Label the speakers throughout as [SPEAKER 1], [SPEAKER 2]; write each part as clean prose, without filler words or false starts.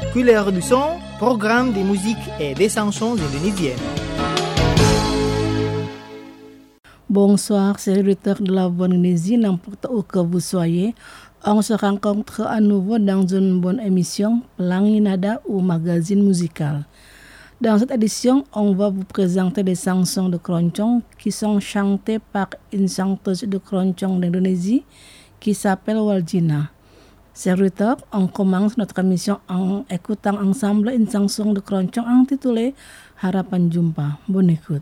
[SPEAKER 1] Couleur du son, programme de musique et des chansons indonésiennes.
[SPEAKER 2] Bonsoir, c'est auditeurs de la Bonne Indonésie, n'importe où que vous soyez. On se rencontre à nouveau dans une bonne émission, Pelangi Nada ou magazine musical. Dans cette édition, on va vous présenter des chansons de keroncong qui sont chantées par une chanteuse de keroncong d'Indonésie qui s'appelle Waljina. Serviteur, on commence notre émission en écoutant ensemble une chanson de keroncong intitulée Harapan Jumpa. Bonne écoute.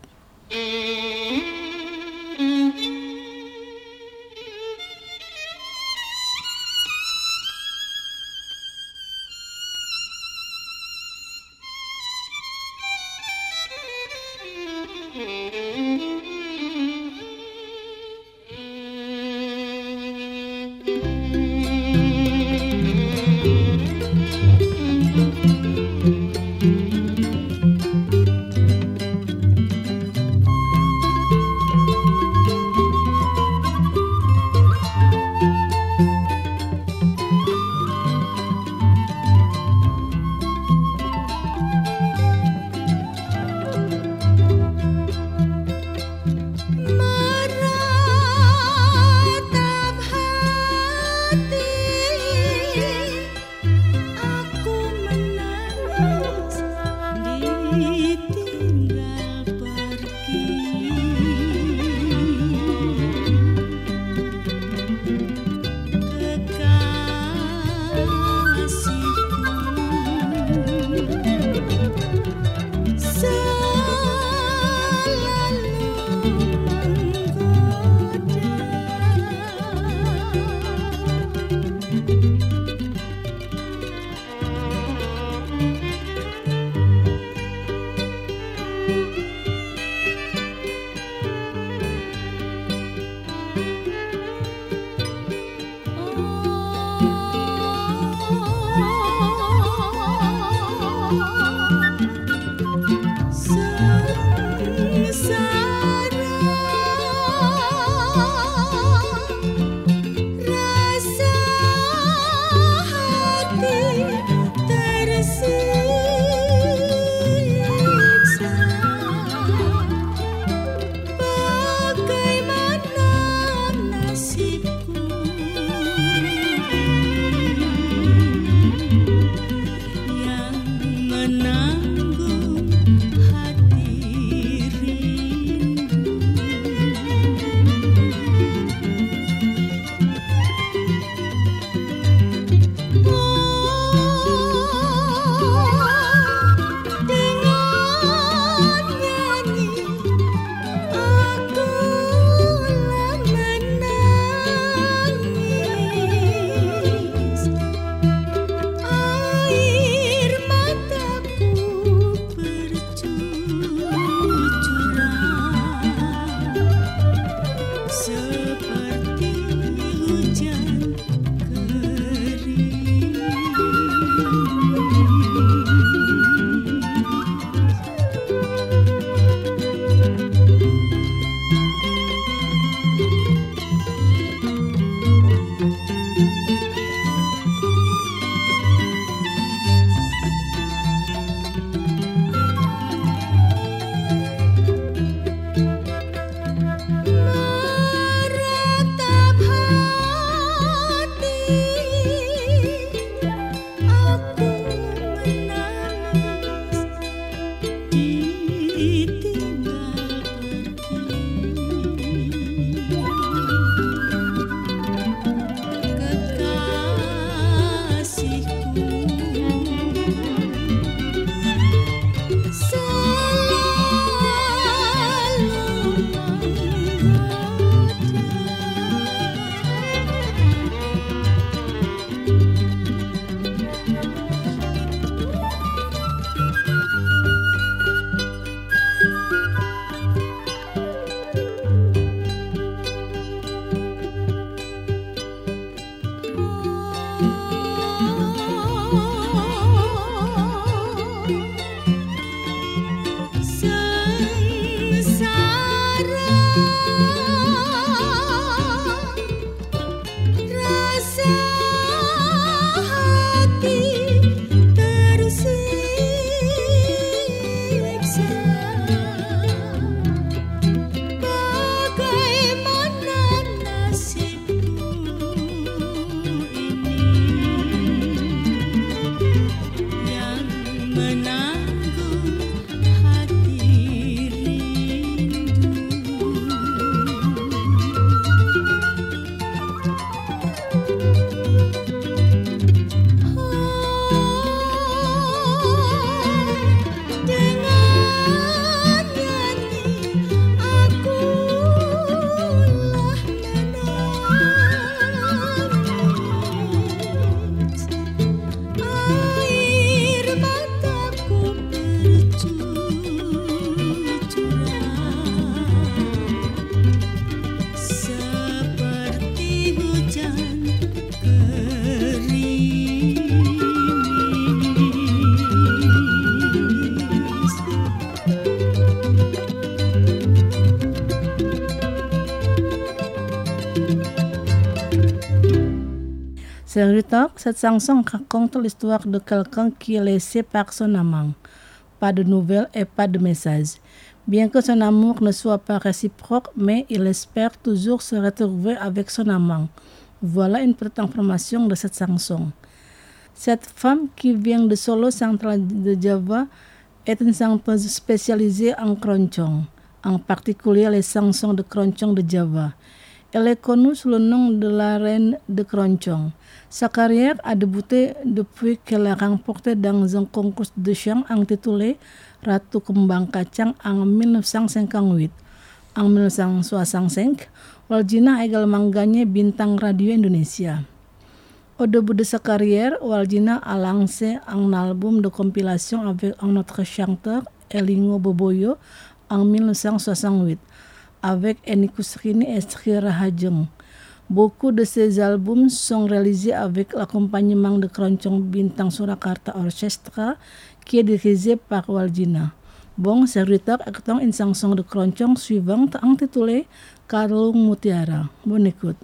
[SPEAKER 2] Serviteur, cette chanson raconte l'histoire de quelqu'un qui est laissé par son amant. Pas de nouvelles et pas de messages. Bien que son amour ne soit pas réciproque, mais il espère toujours se retrouver avec son amant. Voilà une petite information de cette chanson. Cette femme qui vient de Solo central de Java est une chanteuse spécialisée en keroncong, en particulier les chansons de keroncong de Java. Elle est connue sous le nom de la reine de keroncong. Sa carrière a débuté depuis qu'elle a remporté dans un concours de chant intitulé Ratu Kembang Kacang en 1958. En 1965, Waldjina a également gagné Bintang Radio Indonesia. Au début de sa carrière, Waldjina a lancé un album de compilation avec un autre chanteur, Elingo Boboyo, en 1968, avec Eni Kusrini et Sri Rahajeng. Beaucoup de ces albums sont réalisés avec l'accompagnement de keroncong Bintang Surakarta Orchestra, qui est dirigé par Waldjina. Bon, serviteur, écoutons une chanson de keroncong suivante intitulée Kalung Mutiara. Bonne écoute.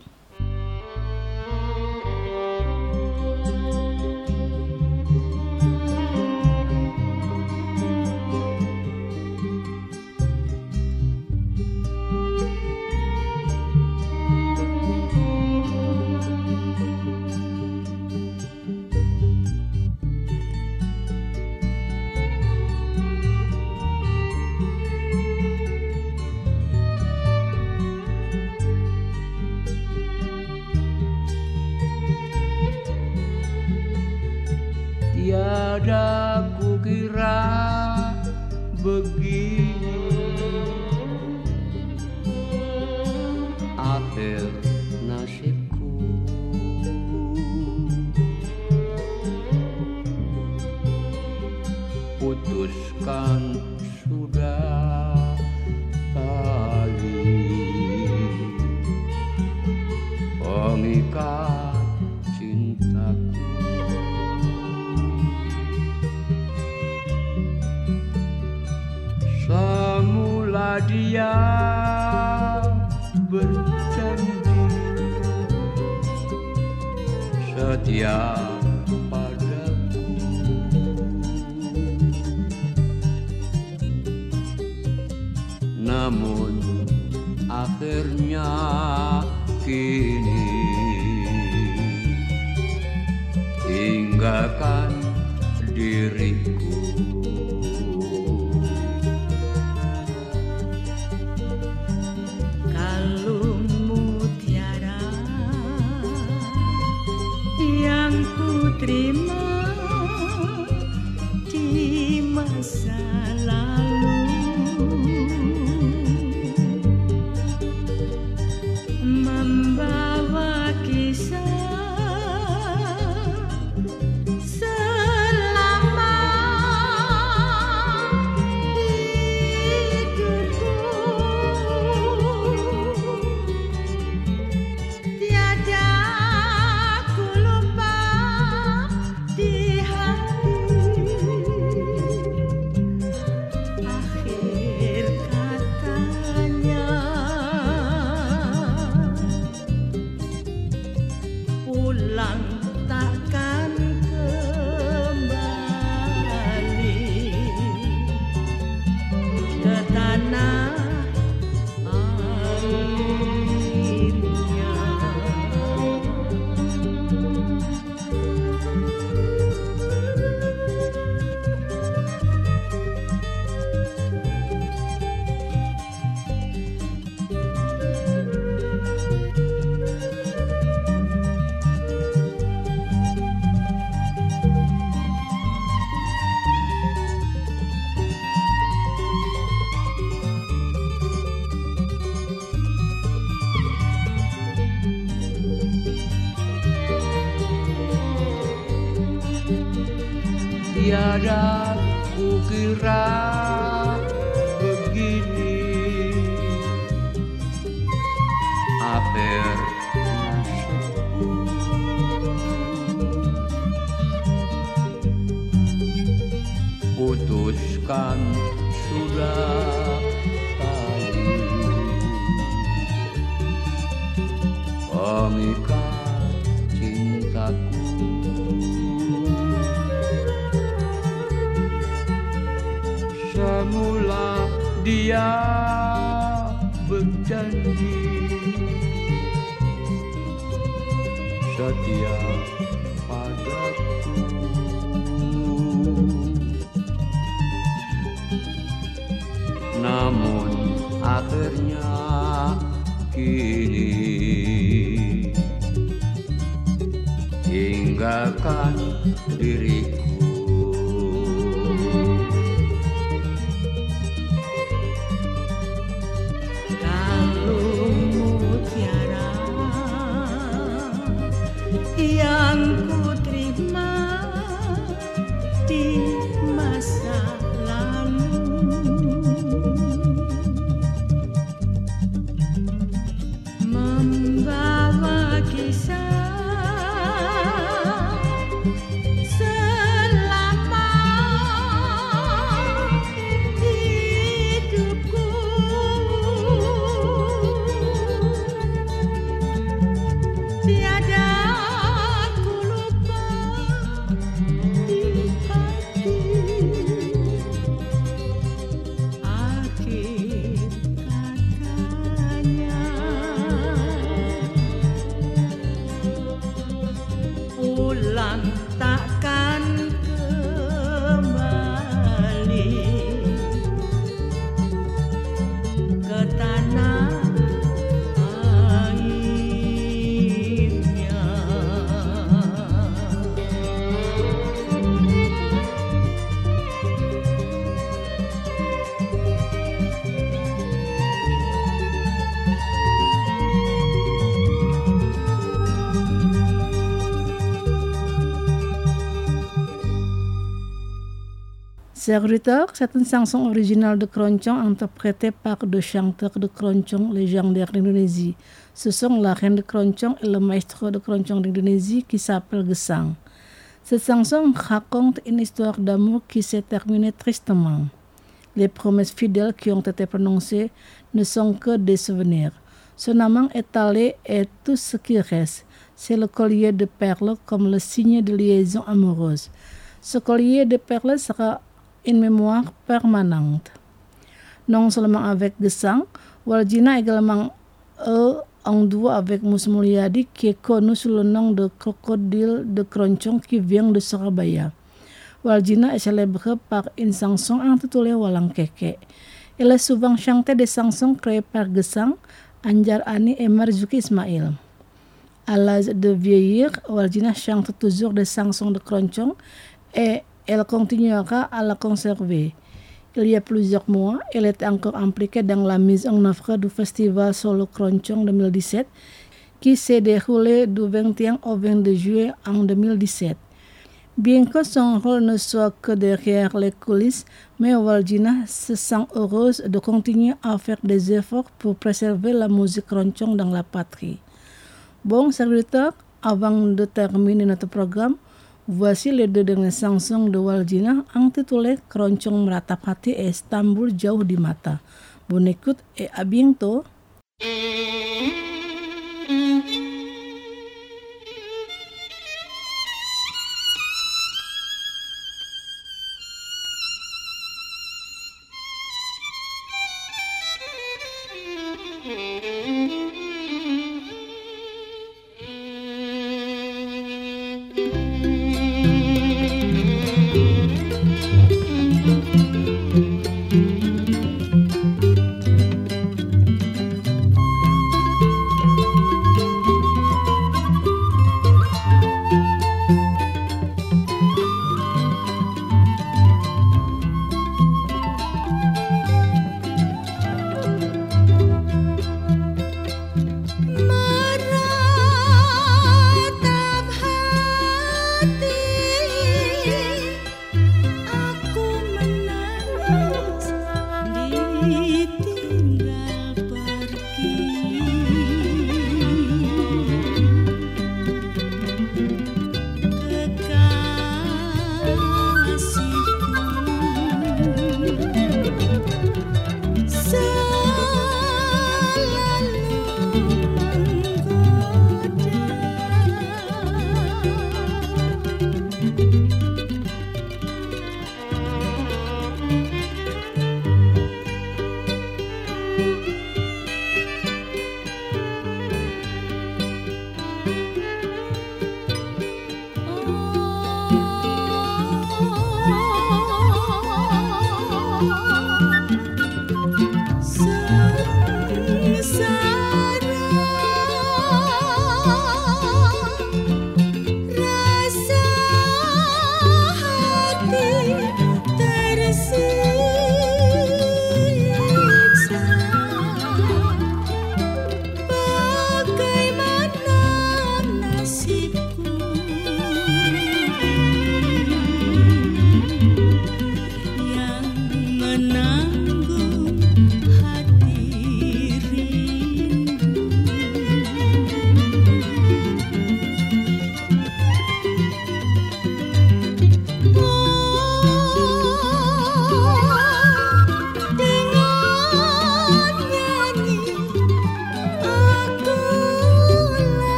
[SPEAKER 3] Tiada kukira begini akhir nasibku. Putuskan sudah tali pengikat cintaku. Semula dia berjanji setia padaku, namun akhirnya kini tinggalkan diriku.
[SPEAKER 4] Terima di masa lalu, membawa kisah selama hidupku. Tiada ku lupa di hati, akhir katanya pulang takkan kembali ke tanah airnya.
[SPEAKER 3] Tiada kukira begini akhir nasibku. Putuskan sudah tali pengikat cintaku. Dia berjanji setia padaku. Namun akhirnya kini tinggalkan diriku.
[SPEAKER 4] Yang ku terima di masa lalu membawa kisah selama hidupku. Tiada pulang takkan kembali ke tanah airnya.
[SPEAKER 2] Serviteur, c'est une chanson originale de Keroncong interprétée par deux chanteurs de Keroncong légendaires d'Indonésie. Ce sont la reine de Keroncong et le maestro de Keroncong d'Indonésie qui s'appelle Gesang. Cette chanson raconte une histoire d'amour qui s'est terminée tristement. Les promesses fidèles qui ont été prononcées ne sont que des souvenirs. Son amant est allé et tout ce qui reste, c'est le collier de perles comme le signe de liaison amoureuse. Ce collier de perles sera une mémoire permanente. Non seulement avec Gesang, Waldjina également en duo avec Mus Mulyadi qui est connu sous le nom de Crocodile de Keroncong qui vient de Surabaya. Waldjina est célèbre par une chanson intitulée Walang Keke. Elle est souvent chantée des chansons créées par Gesang, Anjar Ani et Marzuki Ismail. À l'âge de vieillir, Waldjina chante toujours des chansons de Keroncong et elle continuera à la conserver. Il y a plusieurs mois, elle était encore impliquée dans la mise en œuvre du festival Solo Keroncong 2017 qui s'est déroulé du 21 au 22 juillet en 2017. Bien que son rôle ne soit que derrière les coulisses, mais Waldjina se sent heureuse de continuer à faire des efforts pour préserver la musique Keroncong dans la patrie. Bon, serviteur, avant de terminer notre programme, voici les deux dernières chansons de Waldjina intitulées Keroncong Meratap Hati et Istanbul Jauh di Mata. Bonne écoute et à bientôt.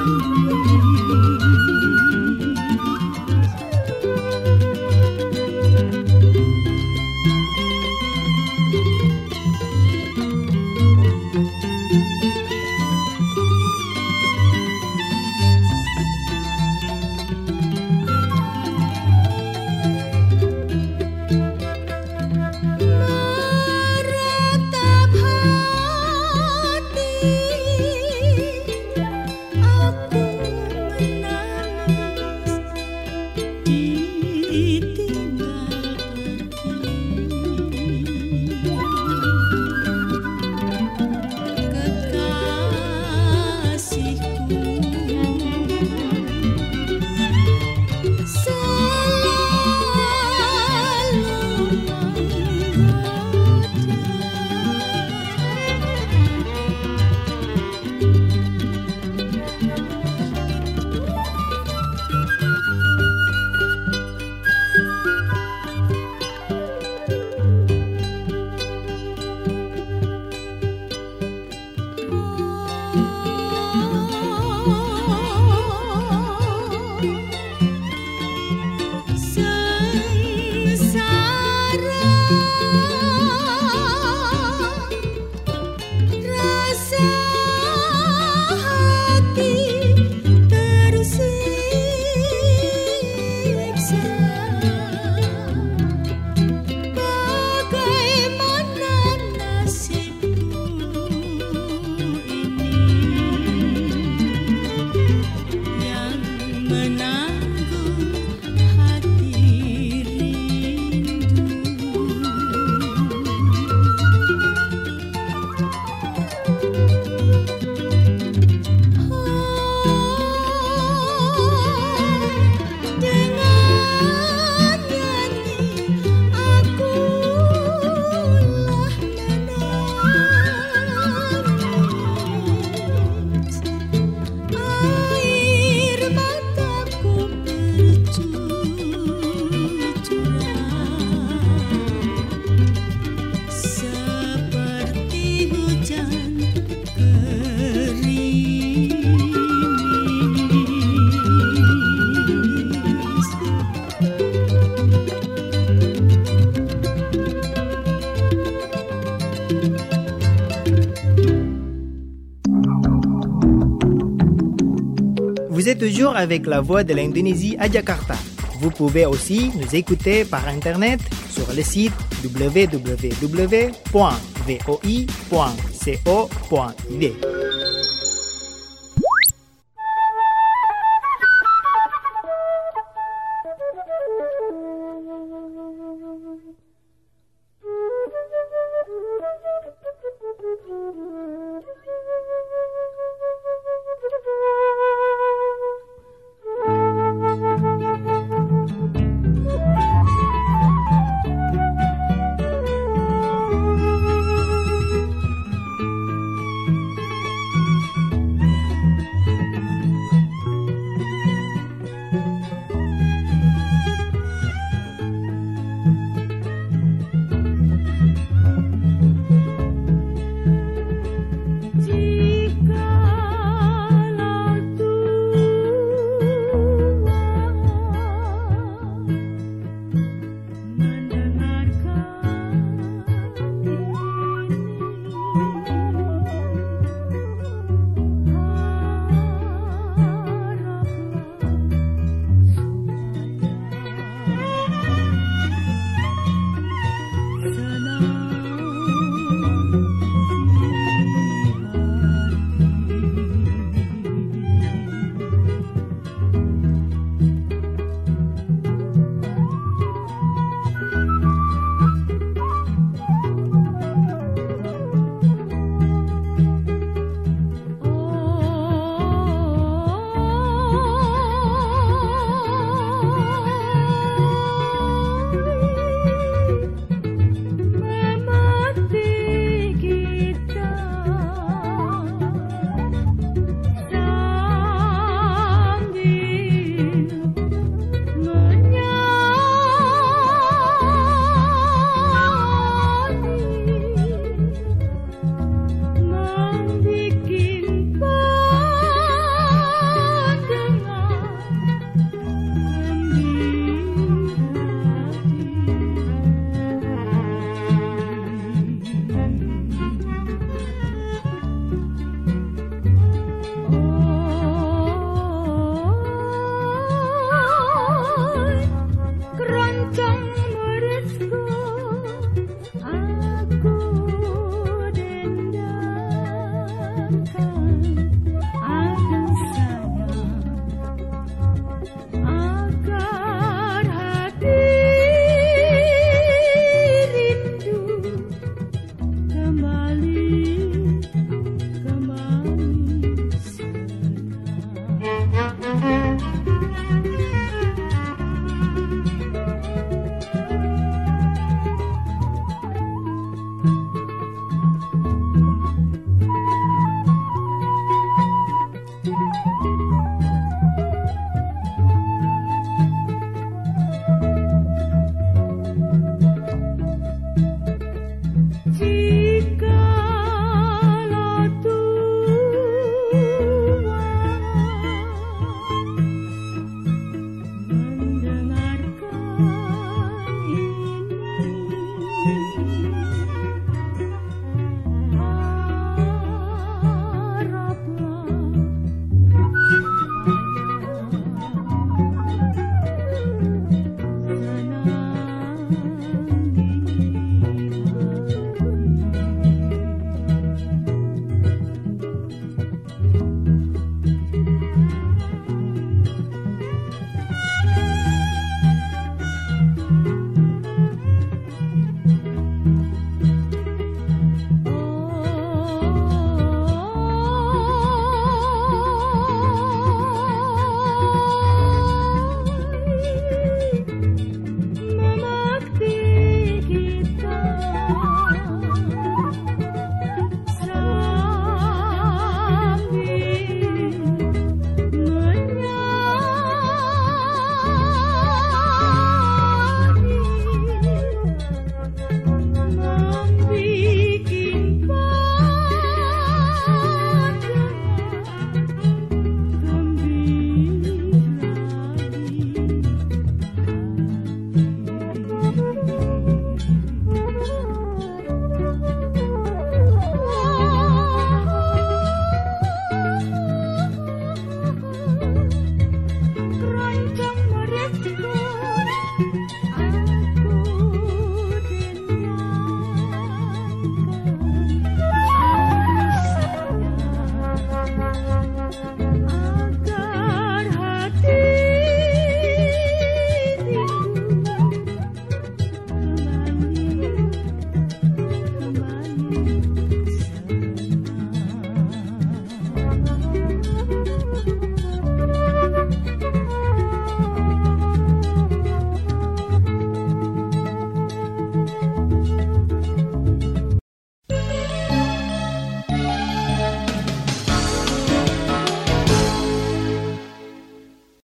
[SPEAKER 1] Vous êtes toujours avec la voix de l'Indonésie à Jakarta. Vous pouvez aussi nous écouter par Internet sur le site www.voi.co.id.